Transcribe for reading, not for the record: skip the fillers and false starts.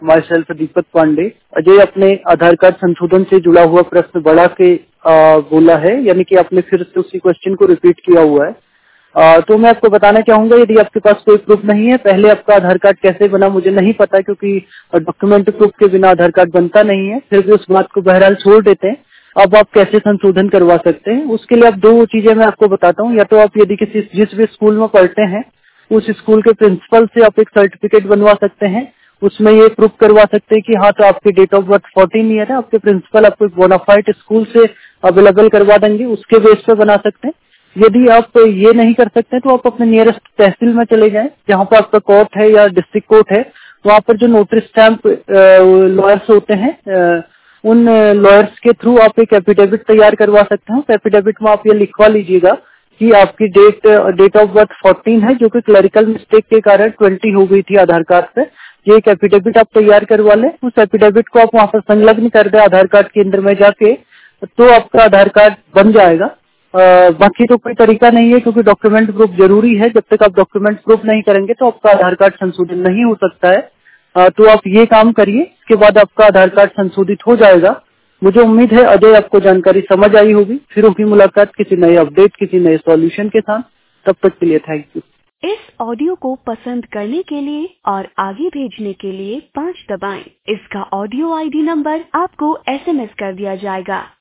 My self Deepak Pandey. Ajay अपने Aadhaar card संशोधन से जुड़ा हुआ प्रश्न बढ़ा के बोला है, यानी कि आपने फिर से उसी क्वेश्चन को रिपीट किया हुआ है। तो मैं आपको बताना चाहूंगा, यदि आपके पास कोई प्रूफ नहीं है, पहले आपका आधार कार्ड कैसे बना मुझे नहीं पता, क्योंकि डॉक्यूमेंट प्रूफ के बिना आधार कार्ड बनता नहीं है। फिर भी उस बात को बहरहाल छोड़ देते हैं। अब आप कैसे संशोधन करवा सकते हैं, उसके लिए आप दो चीजें मैं आपको बताता हूँ। या तो आप यदि जिस भी स्कूल में पढ़ते हैं उस स्कूल के प्रिंसिपल से आप एक सर्टिफिकेट बनवा सकते हैं। उसमें ये प्रूफ करवा सकते हैं कि हाँ, तो आपकी डेट ऑफ बर्थ 14 ईयर है, आपके प्रिंसिपल आपको बोनाफाइड स्कूल से अवेलेबल करवा देंगे, उसके बेस पे बना सकते हैं। यदि आप ये नहीं कर सकते तो आप अपने नियरेस्ट तहसील में चले जाएं, जहाँ पर आपका कोर्ट है या डिस्ट्रिक्ट कोर्ट है। वहाँ पर जो नोटरी स्टैम्प लॉयर्स होते हैं, उन लॉयर्स के थ्रू आप एक एफिडेविट तैयार करवा सकते हैं। एफिडेविट में आप ये लिखवा लीजिएगा कि आपकी डेट ऑफ बर्थ 14 है, जो कि क्लरिकल मिस्टेक के कारण 20 हो गई थी आधार कार्ड पे। ये एक एफिडेविट आप तैयार करवा लें। उस एफिडेविट को आप वहाँ पर संलग्न कर दें आधार कार्ड केंद्र में जाके, तो आपका आधार कार्ड बन जाएगा। बाकी तो कोई तरीका नहीं है, क्योंकि डॉक्यूमेंट प्रूफ जरूरी है। जब तक आप डॉक्यूमेंट प्रूफ नहीं करेंगे तो आपका आधार कार्ड संशोधित नहीं हो सकता है। तो आप ये काम करिए, इसके बाद आपका आधार कार्ड संशोधित हो जाएगा। मुझे उम्मीद है अजय आपको जानकारी समझ आई होगी। फिर होगी मुलाकात किसी नए अपडेट, किसी नए सॉल्यूशन के साथ। तब तक के लिए थैंक यू। इस ऑडियो को पसंद करने के लिए और आगे भेजने के लिए 5 दबाएं। इसका ऑडियो आईडी नंबर आपको SMS कर दिया जाएगा।